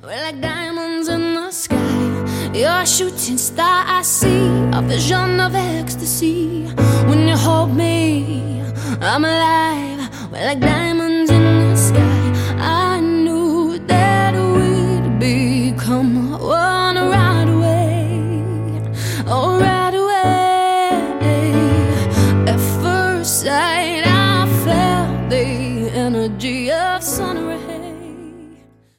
we're like diamonds in the sky. You're a shooting star, I see a vision of ecstasy. When you hold me, I'm alive. We're like diamonds